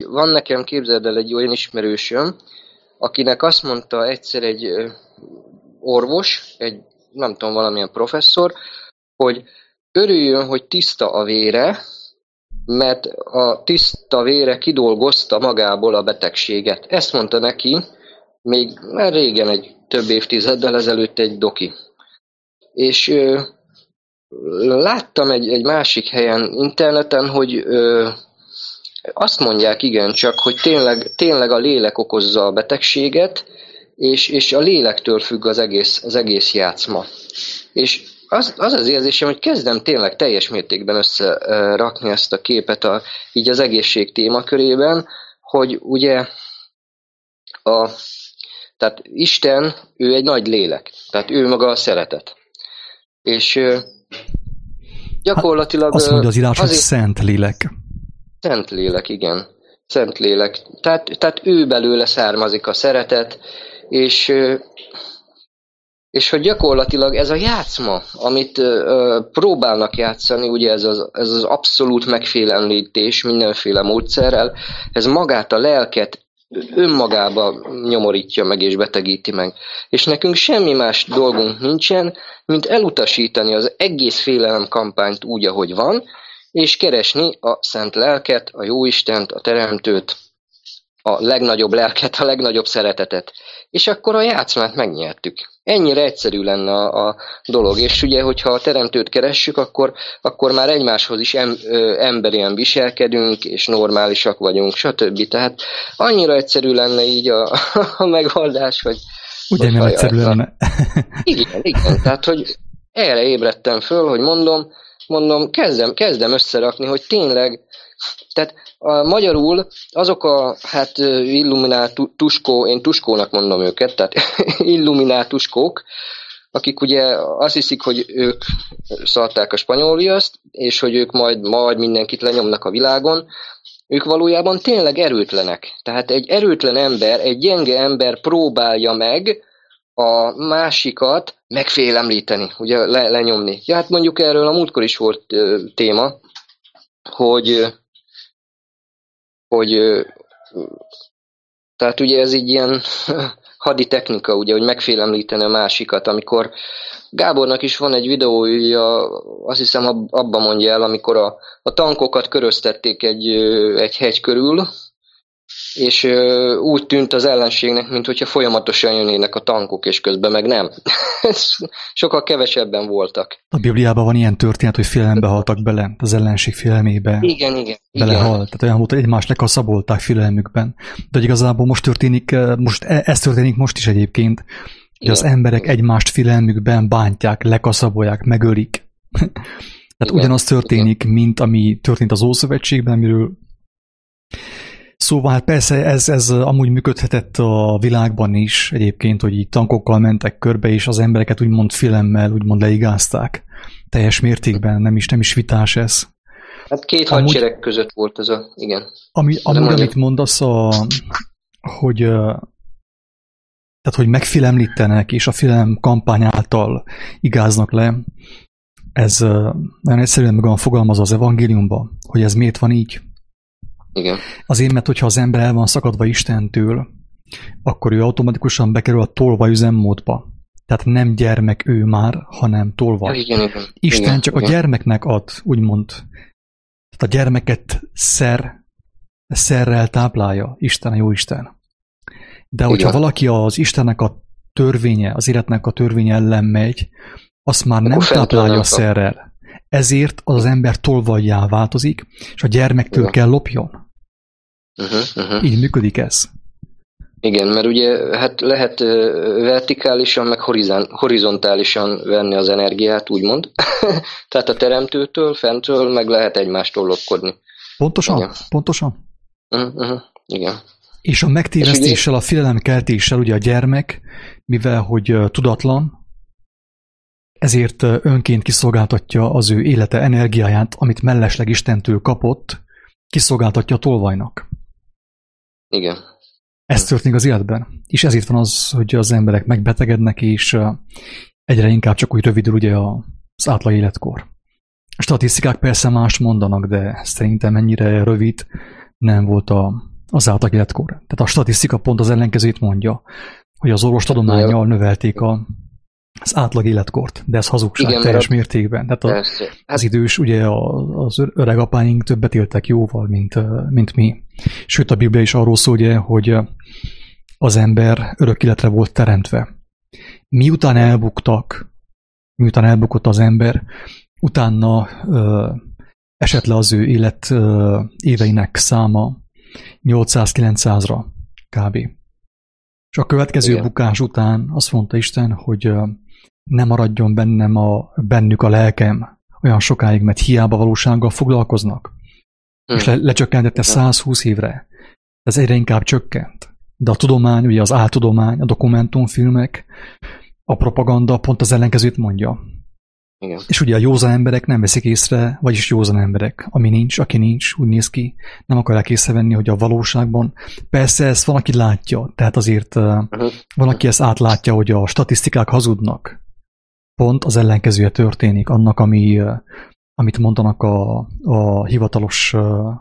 van nekem, képzeld el, egy olyan ismerősöm, akinek azt mondta egyszer egy orvos, egy nem tudom, valamilyen professzor, hogy örüljön, hogy tiszta a vére, mert a tiszta vére kidolgozta magából a betegséget. Ezt mondta neki még már régen, egy több évtizeddel ezelőtt egy doki. És láttam egy másik helyen interneten, hogy azt mondják igencsak, hogy tényleg a lélek okozza a betegséget, és a lélektől függ az egész játszma. És az érzésem, hogy kezdem tényleg teljes mértékben összerakni ezt a képet így az egészség témakörében, hogy ugye tehát Isten, ő egy nagy lélek, tehát ő maga a szeretet. És gyakorlatilag... Azt mondja az írás, hogy szent lélek. Szent lélek, igen. Szent lélek. Tehát ő belőle származik a szeretet, és hogy gyakorlatilag ez a játszma, amit próbálnak játszani, ugye ez az abszolút megfélemlítés mindenféle módszerrel, ez magát a lelket önmagába nyomorítja meg és betegíti meg. És nekünk semmi más dolgunk nincsen, mint elutasítani az egész félelem kampányt úgy, ahogy van, és keresni a szent lelket, a jóistent, a teremtőt, a legnagyobb lelket, a legnagyobb szeretetet. És akkor a játszmát megnyertük. Ennyire egyszerű lenne a dolog. És ugye, hogyha a teremtőt keressük, akkor már egymáshoz is emberien viselkedünk, és normálisak vagyunk, stb. Tehát annyira egyszerű lenne így a megoldás, hogy... Ugye nem egyszerű lenne. Igen. Tehát, hogy erre ébredtem föl, hogy mondom, kezdem összerakni, hogy tényleg, tehát magyarul azok illuminátuskó, én tuskónak mondom őket, tehát illuminátuskók, akik ugye azt hiszik, hogy ők szarták a spanyol viaszt, és hogy ők majd mindenkit lenyomnak a világon, ők valójában tényleg erőtlenek. Tehát egy erőtlen ember, egy gyenge ember próbálja meg a másikat megfélemlíteni, ugye lenyomni. Ja, hát mondjuk erről a múltkor is volt téma, hogy tehát ugye ez így ilyen hadi technika, ugye, hogy megfélemlíteni a másikat, amikor Gábornak is van egy videója, azt hiszem abban mondja el, amikor a tankokat köröztették egy hegy körül, és úgy tűnt az ellenségnek, mintha folyamatosan jönnének a tankok, és közben meg nem. Sokkal kevesebben voltak. A Bibliában van ilyen történet, hogy félelembe haltak bele, az ellenség félelmébe. Igen. Belehalt. Tehát olyan volt, hogy egymást lekaszabolták félelmükben. De hogy igazából ez történik most is egyébként, hogy az emberek egymást félelmükben bántják, lekaszabolják, megölik. Tehát ugyanaz történik, mint ami történt az Ószövetségben, amiről szóval hát persze ez amúgy működhetett a világban is egyébként, hogy így tankokkal mentek körbe, és az embereket úgymond félemmel úgymond leigázták. Teljes mértékben, nem is vitás ez. Hát két hadsereg között volt ez igen. Amit mondasz, hogy megfélemlítenek, és a félelem kampány által igáznak le, ez nagyon egyszerűen meg van fogalmazva az evangéliumban, hogy ez miért van így. Igen. Azért, mert hogyha az ember el van szakadva Istentől, akkor ő automatikusan bekerül a tolvaj üzemmódba. Tehát nem gyermek ő már, hanem tolvaj. Ja, igen. Isten csak a gyermeknek ad, úgymond. Tehát a gyermeket szerrel táplálja Isten, a Jóisten. De hogyha valaki az Istennek a törvénye, az életnek a törvénye ellen megy, azt már nem táplálja szerrel. Ezért az ember tolvajjá változik, és a gyermektől kell lopjon. Így működik ez. Igen, mert ugye hát lehet vertikálisan, meg horizontálisan venni az energiát, úgymond. Tehát a teremtőtől, fentről meg lehet egymástól lopkodni. Pontosan. Igen. És a megtévesztéssel, a félelemkeltéssel ugye a gyermek, mivel hogy tudatlan, ezért önként kiszolgáltatja az ő élete energiáját, amit mellesleg Istentől kapott, kiszolgáltatja a tolvajnak. Igen. Ez történik az életben. És ezért van az, hogy az emberek megbetegednek, és egyre inkább csak úgy rövidül ugye az átlag életkor. A statisztikák persze mást mondanak, de szerintem ennyire rövid nem volt az átlag életkor. Tehát a statisztika pont az ellenkezőt mondja, hogy az orvostudománnyal növelték az átlag életkort, de ez hazugság. Igen, teljes mértékben. Tehát az idős, ugye az öregapáink többet éltek jóval, mint mi. Sőt, a Biblia is arról szól, ugye, hogy az ember örök életre volt teremtve. Miután elbukott az ember, utána esett le az ő élet éveinek száma 800-900-ra kb. És a következő bukás után azt mondta Isten, hogy ne maradjon bennük a lelkem olyan sokáig, mert hiába valósággal foglalkoznak. És lecsökkentette 120 évre. Ez egyre inkább csökkent. De a tudomány, ugye az áltudomány, a dokumentumfilmek, a propaganda pont az ellenkezőt mondja. Igen. És ugye a józan emberek nem veszik észre, vagyis józan emberek, aki nincs, úgy néz ki, nem akarják észrevenni, hogy a valóságban, persze ezt van, aki látja, tehát azért van, aki ezt átlátja, hogy a statisztikák hazudnak. Pont az ellenkezője történik annak, amit mondanak a hivatalos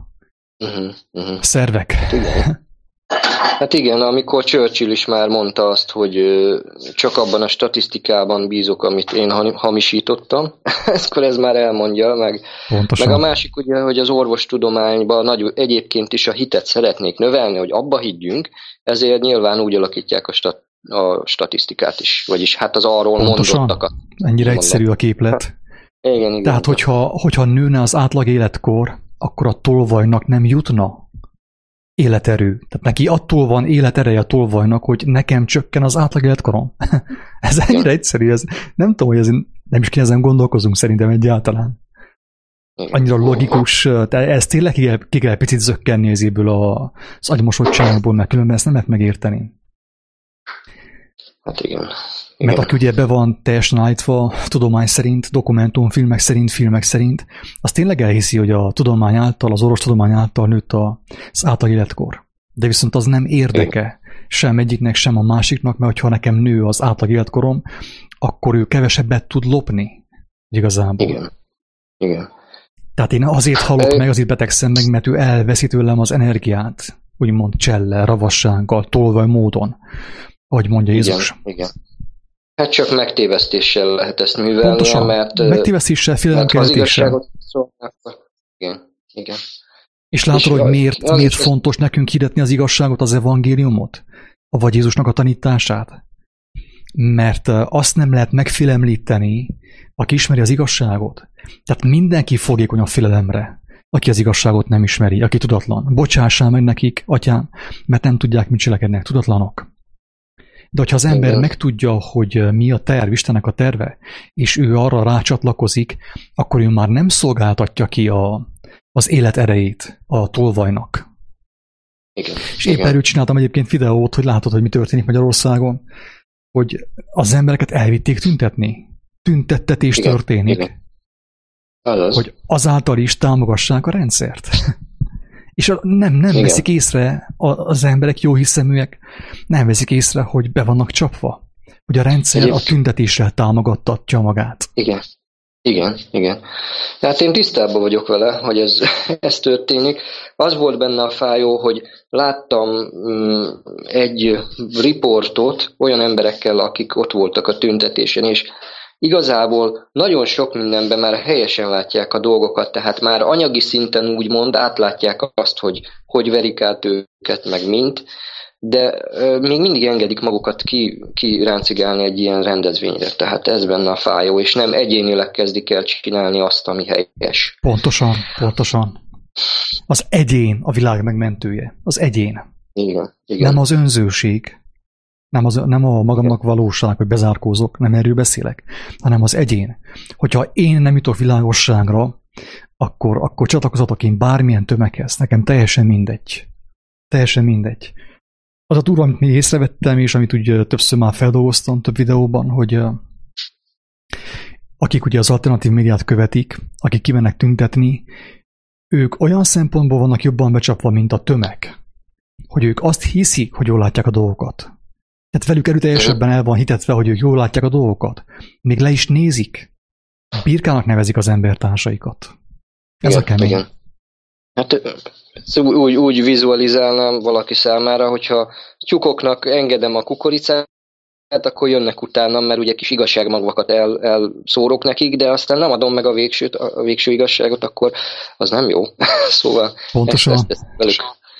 szervek. Igen. Hát igen, amikor Churchill is már mondta azt, hogy csak abban a statisztikában bízok, amit én hamisítottam, akkor ez már elmondja, meg a másik ugye, hogy az orvostudományban egyébként is a hitet szeretnék növelni, hogy abba higgyünk, ezért nyilván úgy alakítják a statisztikát is, vagyis hát az arról mondottakat. Ennyire egyszerű a képlet. Igen. Tehát, hogyha nőne az átlag életkor, akkor a tolvajnak nem jutna életerő. Tehát neki attól van életereje a tolvajnak, hogy nekem csökken az átlag életkorom. Ez ennyire egyszerű, nem tudom, hogy nem is ezen gondolkozunk szerintem egyáltalán. Annyira logikus, tehát ezt tényleg ki kell picit zökkenni ezéből az agymosottságból, mert különben ezt nem lehet megérteni. Hát igen. Mert aki ugye be van teljesen állítva tudomány szerint, dokumentumfilmek szerint, filmek szerint, az tényleg elhiszi, hogy a tudomány által, az orvostudomány által nőtt az átlag életkor. De viszont az nem érdeke sem egyiknek, sem a másiknak, mert ha nekem nő az átlag életkorom, akkor ő kevesebbet tud lopni igazából. Igen. Tehát én azért halok meg, azért betegszem meg, mert ő elveszi tőlem az energiát, úgymond csellel, ravassággal, tolvaj módon, ahogy mondja Jézus. Igen. Hát csak megtévesztéssel lehet ezt művelni, pontosan. Mert megtévesztéssel, félelemkeltéssel. Igen. És látod, hogy miért fontos nekünk hirdetni az igazságot, az evangéliumot? Vagy Jézusnak a tanítását? Mert azt nem lehet megfélemlíteni, aki ismeri az igazságot. Tehát mindenki fogékony a félelemre, aki az igazságot nem ismeri, aki tudatlan. Bocsássál meg nekik, atyám, mert nem tudják, mit cselekednek, tudatlanok. De hogyha az ember megtudja, hogy mi a terv, Istennek a terve, és ő arra rácsatlakozik, akkor ő már nem szolgáltatja ki az élet erejét a tolvajnak. Igen. És éppen erről csináltam egyébként videót, hogy látod, hogy mi történik Magyarországon, hogy az embereket elvitték tüntetni. Tüntettetés történik. Igen. Hogy azáltal is támogassák a rendszert. És nem veszik észre, az emberek jó hiszeműek, nem veszik észre, hogy be vannak csapva. Hogy a rendszer a tüntetéssel támogattatja magát. Igen. Hát én tisztában vagyok vele, hogy ez történik. Az volt benne a fájó, hogy láttam egy riportot olyan emberekkel, akik ott voltak a tüntetésen, és igazából nagyon sok mindenben már helyesen látják a dolgokat, tehát már anyagi szinten úgymond átlátják azt, hogy verik át őket, meg mint, de még mindig engedik magukat kiráncigálni egy ilyen rendezvényre. Tehát ez benne a fájó, és nem egyénileg kezdik el csinálni azt, ami helyes. Pontosan. Az egyén a világ megmentője. Az egyén. Igen. Nem az önzőség. Nem a magamnak valóság, hogy bezárkózok, nem erről beszélek, hanem az egyén. Hogyha én nem jutok világosságra, akkor csatlakozatok én bármilyen tömeghez. Nekem teljesen mindegy. Az a durva, amit még észrevettem, és amit úgy többször már feldolgoztam több videóban, hogy akik ugye az alternatív médiát követik, akik kimennek tüntetni, ők olyan szempontból vannak jobban becsapva, mint a tömeg. Hogy ők azt hiszik, hogy jól látják a dolgokat. Tehát velük erőteljesebben el van hitetve, hogy ők jól látják a dolgokat. Még le is nézik. Birkának nevezik az embertársaikat. Ez a kemény. Hát úgy vizualizálnám valaki számára, hogyha tyúkoknak engedem a kukoricát, akkor jönnek utána, mert ugye kis igazságmagvakat elszórok nekik, de aztán nem adom meg a végső igazságot, akkor az nem jó. Szóval pontosan. Ezt velük.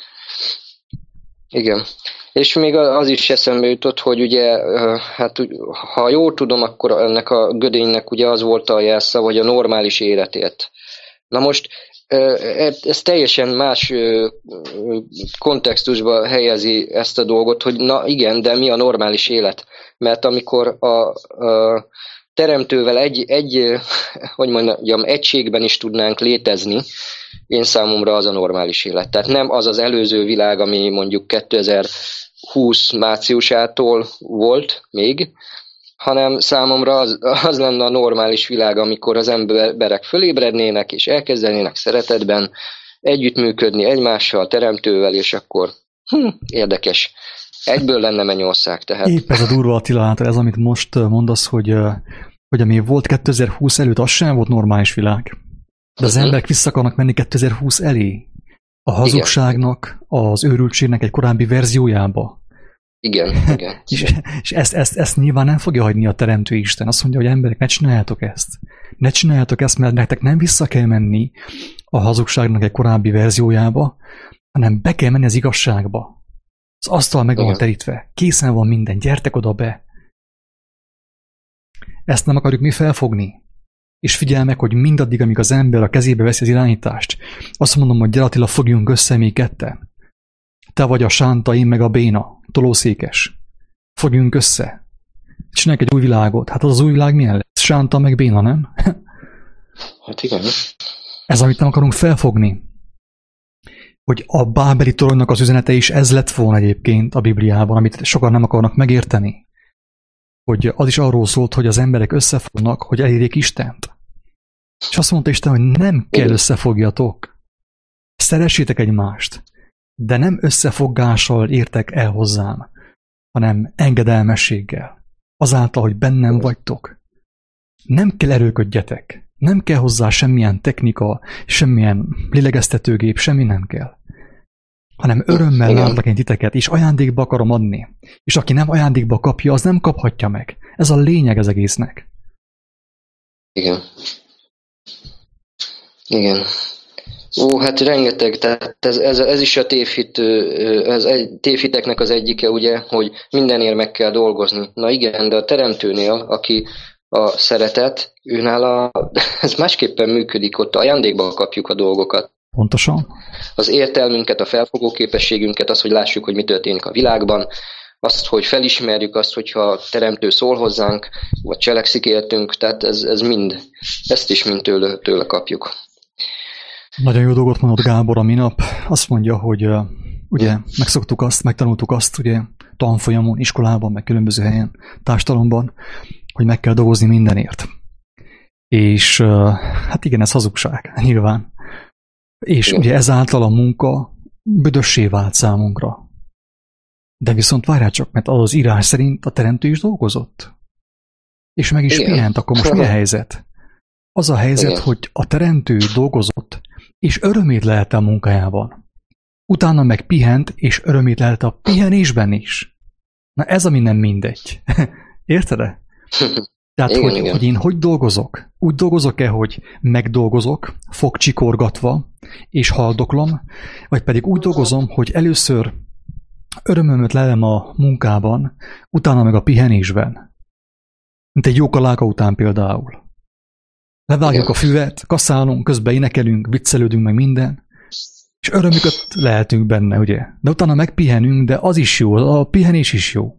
Igen. És még az is eszembe jutott, hogy ugye, hát ha jól tudom, akkor ennek a gödénynek ugye az volt a jelszava, hogy a normális életét. Na most ez teljesen más kontextusba helyezi ezt a dolgot, hogy na igen, de mi a normális élet? Mert amikor a teremtővel hogy mondjam, egységben is tudnánk létezni, én számomra az a normális élet. Tehát nem az az előző világ, ami mondjuk 2020 márciusától volt még, hanem számomra az lenne a normális világ, amikor az emberek fölébrednének, és elkezdenének szeretetben együttműködni egymással, teremtővel, és akkor érdekes. Egyből lenne mennyország. Tehát. Épp ez a durva, Attila, hát ez, amit most mondasz, hogy ami volt 2020 előtt, az sem volt normális világ. De az emberek vissza akarnak menni 2020 elé. A hazugságnak, az őrültségnek egy korábbi verziójába. Igen. és ezt nyilván nem fogja hagyni a Teremtő Isten. Azt mondja, hogy emberek, ne csináljátok ezt. Ne csináljátok ezt, mert nektek nem vissza kell menni a hazugságnak egy korábbi verziójába, hanem be kell menni az igazságba. Az asztal meg van terítve. Készen van minden. Gyertek oda be. Ezt nem akarjuk mi felfogni. És figyelj meg, hogy mindaddig, amíg az ember a kezébe veszi az irányítást, azt mondom, hogy gyere Attila, fogjunk össze mi ketten. Te vagy a sánta, én meg a béna, tolószékes. Fogjunk össze. Csinálj egy új világot. Hát az új világ milyen lesz? Sánta meg béna, nem? Hát igen. Ez, amit nem akarunk felfogni. Hogy a bábeli toronynak az üzenete is ez lett volna egyébként a Bibliában, amit sokan nem akarnak megérteni. Hogy az is arról szólt, hogy az emberek összefognak, hogy elérjék Istent. És azt mondta Isten, hogy nem kell összefogjatok. Szeressétek egymást, de nem összefogással értek el hozzám, hanem engedelmességgel. Azáltal, hogy bennem vagytok. Nem kell erőködjetek. Nem kell hozzá semmilyen technika, semmilyen lélegeztetőgép, semmi nem kell. Hanem örömmel látlak én titeket, és ajándékba akarom adni. És aki nem ajándékba kapja, az nem kaphatja meg. Ez a lényeg az egésznek. Igen. Ó, hát rengeteg, tehát ez is a tévhiteknek az egyike, ugye, hogy mindenért meg kell dolgozni. Na igen, de a teremtőnél, aki a szeretet, őnála ez másképpen működik, ott ajándékba kapjuk a dolgokat. Pontosan. Az értelmünket, a felfogó képességünket, az, hogy lássuk, hogy mi történik a világban, azt, hogy felismerjük azt, hogyha a teremtő szól hozzánk, vagy cselekszik értünk, tehát ez mind, ezt is mind tőle kapjuk. Nagyon jó dolgot mondott Gábor a minap. Azt mondja, hogy ugye megtanultuk azt, ugye tanfolyamon, iskolában, meg különböző helyen, társadalomban, hogy meg kell dolgozni mindenért. És hát igen, ez hazugság, nyilván. És ugye ezáltal a munka büdössé vált számunkra. De viszont várjál csak, mert az írás szerint a teremtő is dolgozott. És meg is pihent, akkor most mi a helyzet? Az a helyzet, hogy a teremtő dolgozott, és örömét lelte a munkájában. Utána meg pihent, és örömét lelte a pihenésben is. Na ez, ami nem mindegy. Érted-e? Tehát, hogy én hogy dolgozok? Úgy dolgozok-e, hogy megdolgozok, fogcsikorgatva, és haldoklom, vagy pedig úgy dolgozom, hogy először örömömöt lelem a munkában, utána meg a pihenésben. Mint egy jó kaláka után például. Levágjuk a füvet, kaszálunk, közben énekelünk, viccelődünk meg minden, és örömüket lehetünk benne, ugye? De utána megpihenünk, de az is jó, a pihenés is jó.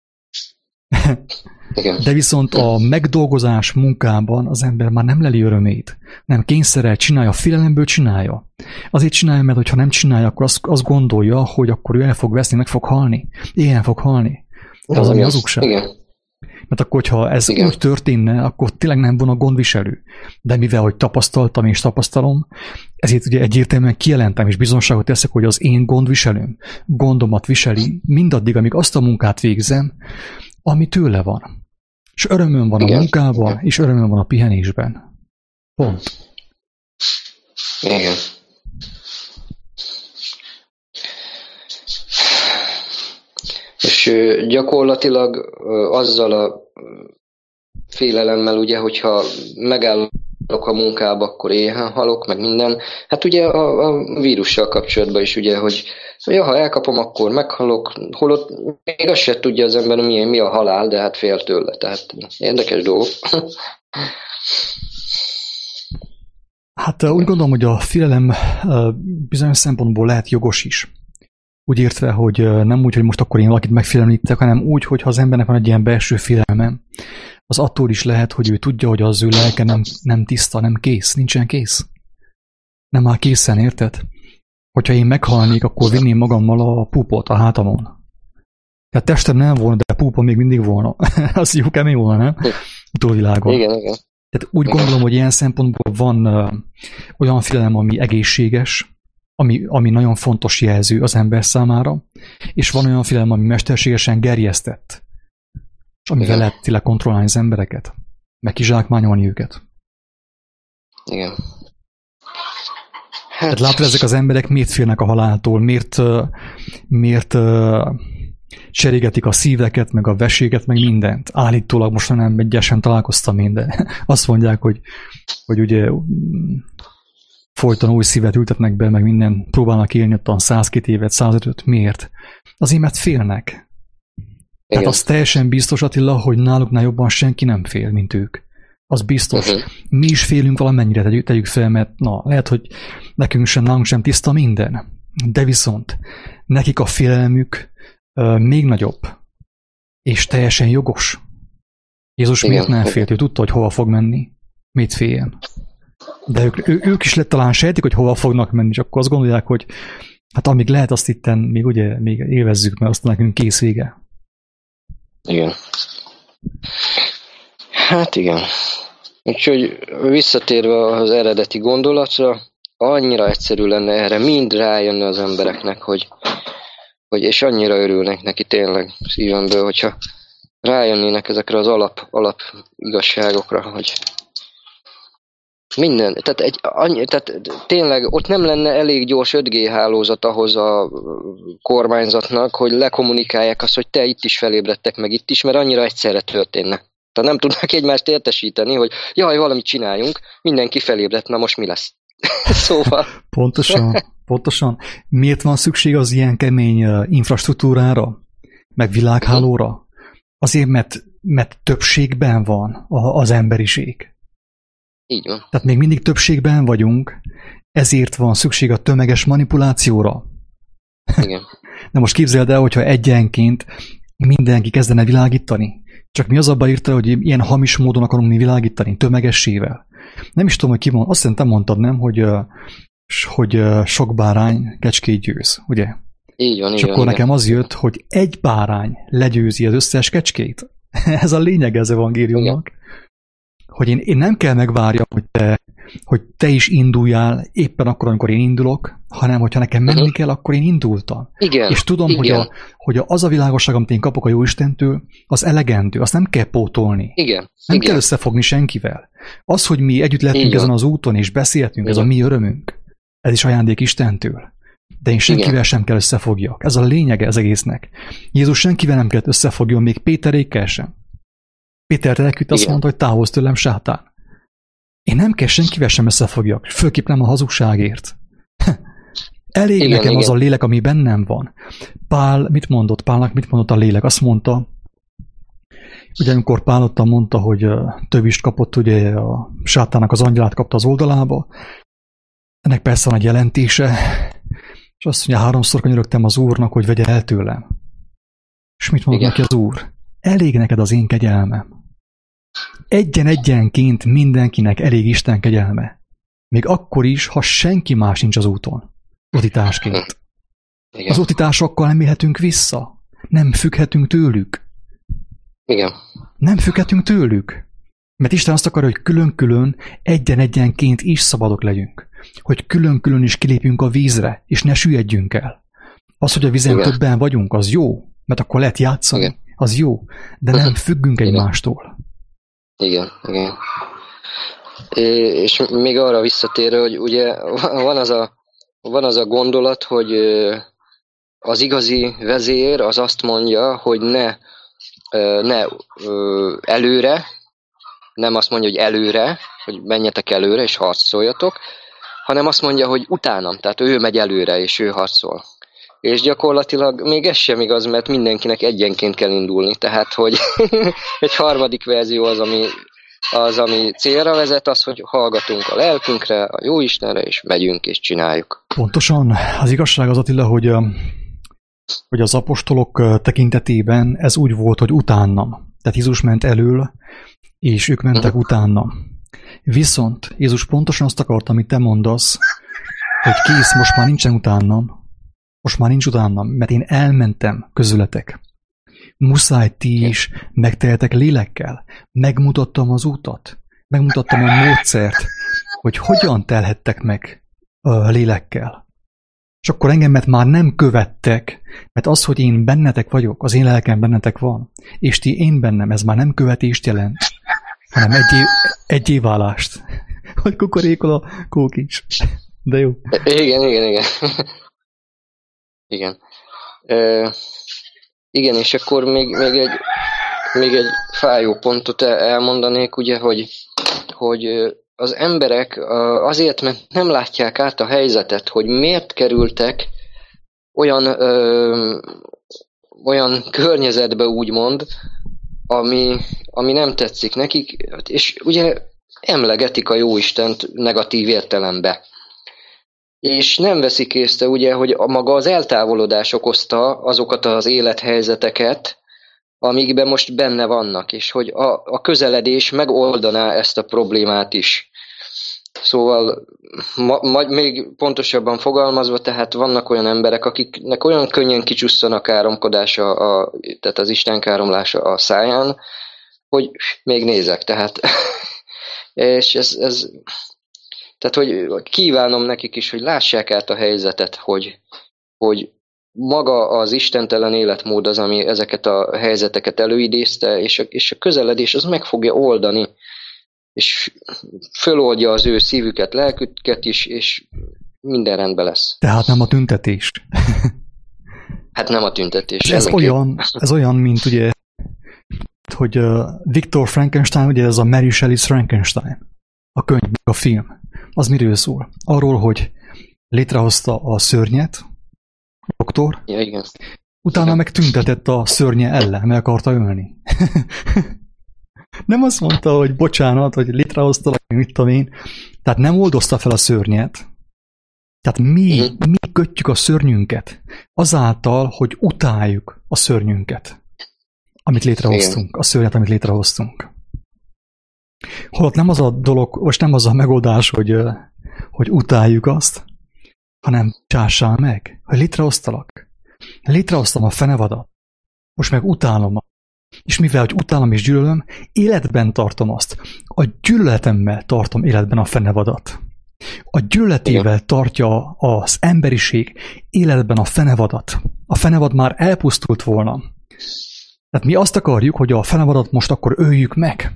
De viszont a megdolgozás munkában az ember már nem leli örömét. Nem kényszerrel csinálja, félelemből csinálja. Azért csinálja, mert ha nem csinálja, akkor azt gondolja, hogy akkor ő el fog veszni, meg fog halni. Éhen fog halni. De az, ami hazugság. Mert akkor, hogyha ez úgy történne, akkor tényleg nem volna gondviselő. De mivel, hogy tapasztaltam és tapasztalom, ezért ugye egyértelműen kijelentem és bizonságot teszek, hogy az én gondviselőm gondomat viseli mindaddig, amíg azt a munkát végzem, ami tőle van. És örömöm van a munkában, és örömöm van a pihenésben. Pont. Igen. És gyakorlatilag azzal a félelemmel, ugye, hogyha megállok a munkába, akkor éhen halok, meg minden. Hát ugye a vírussal kapcsolatban is, ugye, hogy ha elkapom, akkor meghalok, holott még azt se tudja az ember, mi a halál, de hát fél tőle. Tehát érdekes dolog. Hát úgy gondolom, hogy a félelem bizonyos szempontból lehet jogos is. Úgy értve, hogy nem úgy, hogy most akkor én valakit megfélemlítek, hanem úgy, hogy ha az embernek van egy ilyen belső félelme, az attól is lehet, hogy ő tudja, hogy az ő lelke nem tiszta, nem kész, nincsen kész. Nem áll készen, érted? Hogyha én meghalnék, akkor vinném magammal a púpot a hátamon. Tehát testem nem volna, de a púpa még mindig volna. Az jó kemény volna, nem? A túlvilágon. Igen. Tehát úgy gondolom, hogy ilyen szempontból van olyan félelem, ami egészséges, ami nagyon fontos jelző az ember számára, és van olyan félelem, ami mesterségesen gerjesztett, és amivel lehet tényleg kontrollálni az embereket, meg kizsákmányolni őket. Igen. Hát látod, ezek az emberek miért félnek a haláltól, miért cserégetik a szíveket, meg a veséget, meg mindent. Állítólag most nem egyesen találkoztam én, de azt mondják, hogy ugye folyton új szívet ültetnek be, meg minden próbálnak élni ottan 102 évet, 105. Miért? Azért, mert félnek. Tehát az teljesen biztos, Attila, hogy náluknál jobban senki nem fél, mint ők. Az biztos. Mi is félünk valamennyire, tegyük fel, mert lehet, hogy nálunk sem tiszta minden. De viszont nekik a félelmük még nagyobb. És teljesen jogos. Jézus miért nem félt? Ő tudta, hogy hova fog menni. Miért féljen? De ők is talán sejtik, hogy hova fognak menni, és akkor azt gondolják, hogy hát amíg lehet, azt itten még élvezzük, mert azt nekünk kész vége. Igen. Hát igen. Úgyhogy visszatérve az eredeti gondolatra, annyira egyszerű lenne erre mind rájönni az embereknek, hogy és annyira örülnek neki tényleg szívemből, hogyha rájönnének ezekre az alap igazságokra, hogy minden, tehát tényleg ott nem lenne elég gyors 5G hálózat ahhoz a kormányzatnak, hogy lekommunikálják azt, hogy te itt is felébredtek, meg itt is, mert annyira egyszerre történne. Tehát nem tudnak egymást értesíteni, hogy valamit csináljunk, mindenki felébredt, na most mi lesz? Szóval... Pontosan. Miért van szükség az ilyen kemény infrastruktúrára, meg világhálóra? Azért, mert többségben van az emberiség. Így van. Tehát még mindig többségben vagyunk, ezért van szükség a tömeges manipulációra. Igen. De most képzeld el, hogyha egyenként mindenki kezdene világítani. Csak mi az a baj írta, hogy ilyen hamis módon akarunk mi világítani, tömegessével. Nem is tudom, hogy ki mondta, azt hiszem, te mondtad, nem, hogy sok bárány kecskét győz, ugye? Így van, és akkor nekem az jött, hogy egy bárány legyőzi az összes kecskét. Ez a lényeg az evangéliumnak. Igen. Hogy én nem kell megvárjam, hogy te is induljál éppen akkor, amikor én indulok, hanem hogyha nekem menni kell, akkor én indultam. Igen. És tudom, hogy az a világosság, amit én kapok a Jóistentől, az elegendő, azt nem kell pótolni. Igen. Nem kell összefogni senkivel. Az, hogy mi együtt lehetünk ezen az úton, és beszéltünk, ez a mi örömünk. Ez is ajándék Istentől. De én senkivel sem kell összefogjak. Ez a lényege az egésznek. Jézus senkivel nem kellett összefogjon, még Péterékkel sem. Péter elküldte, azt mondta, hogy távozz tőlem, sátán. Én nem kell senkivel sem összefogjak, főképp nem a hazugságért. Elég nekem az a lélek, ami bennem van. Pálnak mit mondott a lélek? Azt mondta, ugye amikor Pál ottan mondta, hogy tövist kapott, ugye a sátának az angyalát kapta az oldalába, ennek persze van egy jelentése, és azt mondja, 3-szor könyörögtem az Úrnak, hogy vegye el tőlem. És mit mondott neki az Úr? Elég neked az én kegyelmem. Egyenként mindenkinek elég Isten kegyelme. Még akkor is, ha senki más nincs az úton. Utitásként. Az utitásokkal nem élhetünk vissza. Nem függhetünk tőlük. Igen. Nem függhetünk tőlük. Mert Isten azt akarja, hogy külön-külön, egyenként is szabadok legyünk. Hogy külön-külön is kilépjünk a vízre, és ne süllyedjünk el. Az, hogy a vízen többen vagyunk, az jó, mert akkor lehet játszani. Az jó, de nem függünk egymástól. Igen. És még arra visszatérő, hogy ugye van az a gondolat, hogy az igazi vezér az azt mondja, hogy ne előre, nem azt mondja, hogy előre, hogy menjetek előre és harcoljatok, hanem azt mondja, hogy utánam, tehát ő megy előre és ő harcol. És gyakorlatilag még ez sem igaz, mert mindenkinek egyenként kell indulni, tehát hogy egy harmadik verzió az, ami célra vezet, az, hogy hallgatunk a lelkünkre, a Jóistenre, és megyünk és csináljuk. Pontosan. Az igazság az, Attila, hogy az apostolok tekintetében ez úgy volt, hogy utánam. Tehát Jézus ment elől, és ők mentek utána. Viszont Jézus pontosan azt akarta, amit te mondasz, hogy kész, most már nincsen utánam. Most már nincs utánam, mert én elmentem közületek. Muszáj ti is megteltek lélekkel. Megmutattam az utat. Megmutattam a módszert, hogy hogyan telhettek meg lélekkel. És akkor engemet már nem követtek, mert az, hogy én bennetek vagyok, az én lelkem bennetek van, és ti én bennem, ez már nem követést jelent, hanem egyéválást. Hogy kukorékol a kókincs. De jó. Igen. Igen. Igen, és akkor még egy fájó pontot elmondanék, ugye, hogy az emberek azért, mert nem látják át a helyzetet, hogy miért kerültek olyan környezetbe, úgymond, ami nem tetszik nekik, és ugye emlegetik a Jóistent negatív értelembe. És nem veszik észre, ugye, hogy maga az eltávolodás okozta azokat az élethelyzeteket, amikben most benne vannak, és hogy a közeledés megoldaná ezt a problémát is. Szóval még pontosabban fogalmazva, tehát vannak olyan emberek, akiknek olyan könnyen kicsusszan a káromkodása, tehát az Isten káromlása a száján, hogy még nézek, tehát és ez tehát, hogy kívánom nekik is, hogy lássák át a helyzetet, hogy maga az istentelen életmód az, ami ezeket a helyzeteket előidézte, és a közeledés az meg fogja oldani, és föloldja az ő szívüket, lelküket is, és minden rendben lesz. Tehát nem a tüntetés. Hát nem a tüntetés. Ez olyan, mint ugye, hogy Viktor Frankenstein, ugye ez a Mary Shelley's Frankenstein, a könyv, a film. Az miről szól? Arról, hogy létrehozta a szörnyet, a doktor, ja, igen. Utána meg tüntetett a szörnye ellen, meg akarta ölni. Nem azt mondta, hogy bocsánat, hogy létrehozta, mit tudom én. Tehát nem oldozta fel a szörnyet. Tehát mi kötjük a szörnyünket azáltal, hogy utáljuk a szörnyünket, amit létrehoztunk, igen. A szörnyet, amit létrehoztunk. Holott nem az a dolog, most nem az a megoldás, hogy utáljuk azt, hanem csássál meg, hogy létrehoztalak. Létrehoztam a fenevadat, most meg utálom. És mivel, hogy utálom és gyűlölöm, életben tartom azt. A gyűlöletemmel tartom életben a fenevadat. A gyűlöletével tartja az emberiség életben a fenevadat. A fenevad már elpusztult volna. Tehát mi azt akarjuk, hogy a fenevadat most akkor öljük meg.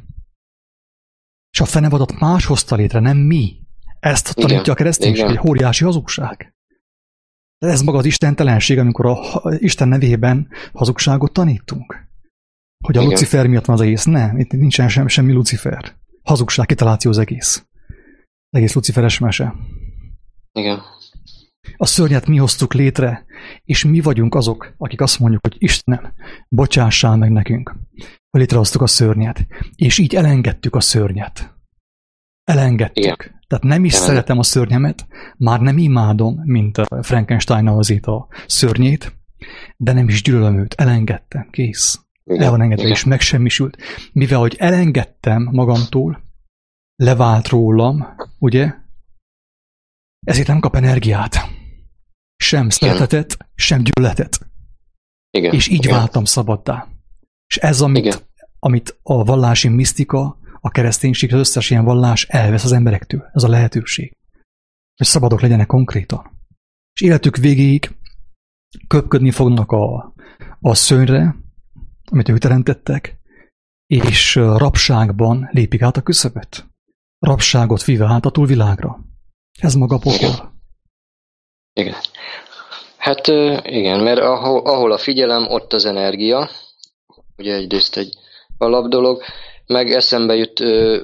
És a fenevadat más hozta létre, nem mi. Ezt tanítja a kereszténység, egy óriási hazugság. De ez maga az istentelenség, amikor a Isten nevében hazugságot tanítunk. Hogy a Lucifer miatt van az egész. Nem, itt nincsen semmi Lucifer. Hazugság, kitaláció az egész. Egész luciferes mese. Igen. A szörnyet mi hoztuk létre, és mi vagyunk azok, akik azt mondjuk, hogy Istenem, bocsássál meg nekünk, hogy létrehoztuk a szörnyet. És így elengedtük a szörnyet. Elengedtük. Igen. Tehát nem is szeretem a szörnyemet, már nem imádom, mint a Frankenstein azét a szörnyét, de nem is gyűlölöm őt. Elengedtem. Kész. El van engedve, és megsemmisült. Mivel, hogy elengedtem magamtól, levált rólam, ugye? Ezért nem kap energiát. Sem szeretetet, sem gyűlöletet. Igen. És így váltam szabaddá. És ez, amit a vallási misztika, a kereszténység, az összes ilyen vallás elvesz az emberektől. Ez a lehetőség. Hogy szabadok legyenek konkrétan. És életük végéig köpködni fognak a szőnyre, amit ők teremtettek, és rabságban lépik át a küszöböt. Rabságot víve át a túlvilágra. Ez maga a pokol. Igen. Hát igen, mert ahol a figyelem, ott az energia. Ugye egyrészt egy alapdolog, meg eszembe jut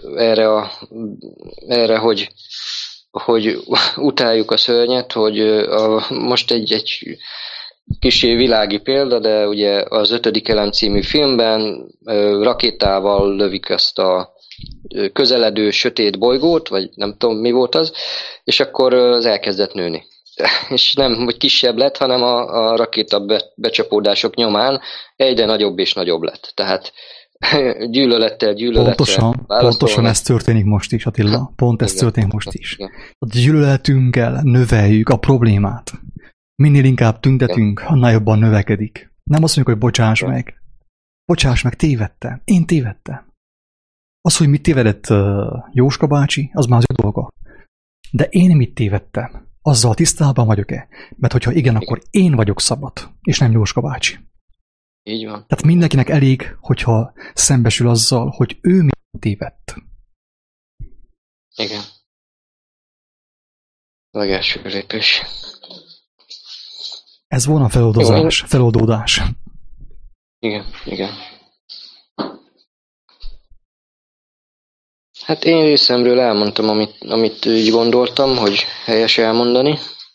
erre, hogy utáljuk a szörnyet, hogy most egy kissé világi példa, de ugye az 5. elem című filmben rakétával lövik ezt a közeledő sötét bolygót, vagy nem tudom mi volt az, és akkor az elkezdett nőni. És nem, hogy kisebb lett, hanem a rakéta becsapódások nyomán egyre nagyobb és nagyobb lett. Tehát gyűlölettel Pontosan ez történik most is, Attila. Pont ez történik most is. A gyűlöletünkkel növeljük a problémát. Minél inkább tüntetünk, annál jobban növekedik. Nem azt mondjuk, hogy bocsáss meg. Bocsáss meg, tévedtem. Én tévedtem. Az, hogy mit tévedett Jóska bácsi, az már az ő dolga. De én mit tévedtem? Azzal tisztában vagyok-e? Mert hogyha igen, akkor én vagyok szabad, és nem Jóska bácsi. Így van. Tehát mindenkinek elég, hogyha szembesül azzal, hogy ő mit tévedt. Igen. Legelső lépés. Ez volna feloldódás. Igen. Hát én részemről elmondtam, amit így gondoltam, hogy helyes elmondani.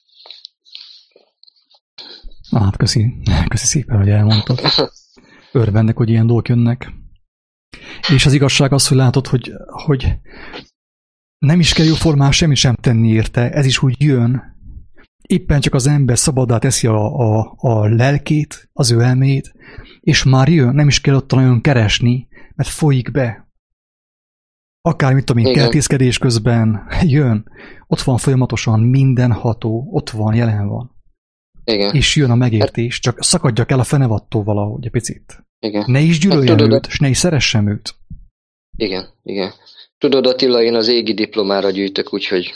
Hát köszi szépen, hogy elmondtad. Örvendek, hogy ilyen dolgok jönnek. És az igazság az, hogy látod, hogy nem is kell jóformán semmit sem tenni érte, ez is úgy jön. Éppen csak az ember szabaddá teszi a lelkét, az ő elméjét, és már jön, nem is kell ott nagyon keresni, mert folyik be. Akár, mit tudom én, kertészkedés közben jön, ott van folyamatosan mindenható, ott van, jelen van. Igen. És jön a megértés, csak szakadjak el a fenevattól valahogy egy picit. Igen. Ne is gyűlöljem őt, és ne is szeressem őt. Igen. Tudod, Attila, én az égi diplomára gyűjtök, úgyhogy...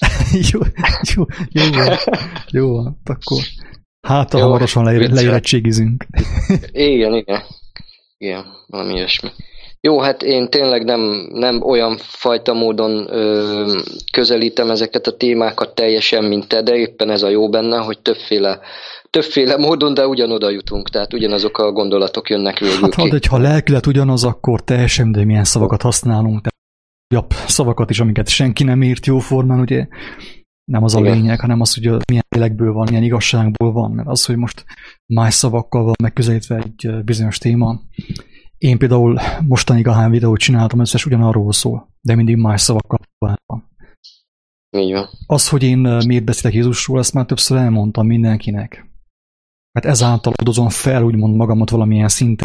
jó van, akkor hát hamarosan leérettségizünk. Igen, valami ilyesmi. Jó, hát én tényleg nem olyan fajta módon közelítem ezeket a témákat teljesen, mint te, de éppen ez a jó benne, hogy többféle módon, de ugyanoda jutunk, tehát ugyanazok a gondolatok jönnek végül ki. Hát, ha lelkilet ugyanaz, akkor teljesen mindegy, milyen szavakat használunk, tehát jobb szavakat is, amiket senki nem írt jóformán, ugye nem az a lényeg, hanem az, hogy milyen lélekből van, milyen igazságból van, mert az, hogy most más szavakkal van megközelítve egy bizonyos téma. Én például mostanig ahány videót csináltam, összes ugyanarról szól, de mindig más szavakkal van. Így van. Az, hogy én miért beszélek Jézusról, ezt már többször elmondtam mindenkinek. Mert ezáltal adozom fel, úgymond magamat valamilyen szinten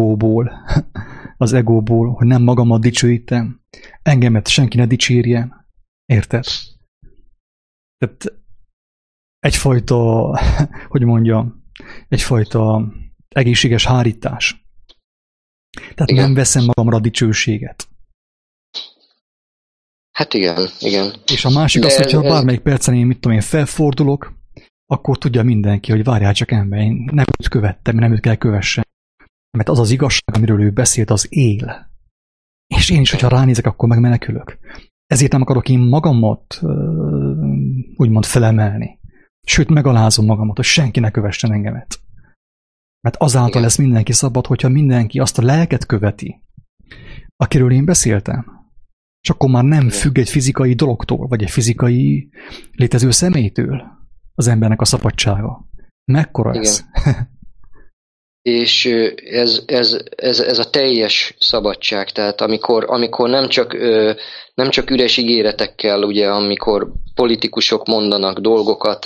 az egóból, hogy nem magamat dicsőítem, engemet senki ne dicsérjen. Érted? Tehát egyfajta, hogy mondjam, egyfajta egészséges hárítás. Tehát igen. Nem veszem magamra a dicsőséget. Hát igen. És a másik az, hogyha bármelyik percen én, mit tudom én, felfordulok, akkor tudja mindenki, hogy várjál csak ember, én nem őt követtem, nem őt kell kövessen. Mert az az igazság, amiről ő beszélt, az él. És én is, hogyha ránézek, akkor megmenekülök. Ezért nem akarok én magamat úgymond felemelni. Sőt, megalázom magamat, hogy senki ne kövessen engemet. Mert azáltal lesz mindenki szabad, hogyha mindenki azt a lelket követi, akiről én beszéltem. És akkor már nem függ egy fizikai dologtól, vagy egy fizikai létező személytől az embernek a szabadsága. Mekkora ez? És ez a teljes szabadság, tehát amikor nem csak üres ígéretekkel, ugye, amikor politikusok mondanak dolgokat,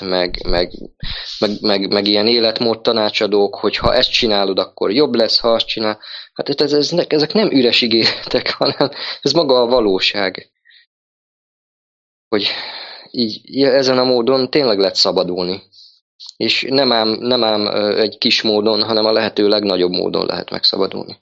meg ilyen életmód tanácsadók, hogy ha ezt csinálod, akkor jobb lesz, ha azt csinál. Hát ezek nem üres ígéretek, hanem ez maga a valóság. Hogy így ezen a módon tényleg lehet szabadulni. És nem ám egy kis módon, hanem a lehető legnagyobb módon lehet megszabadulni.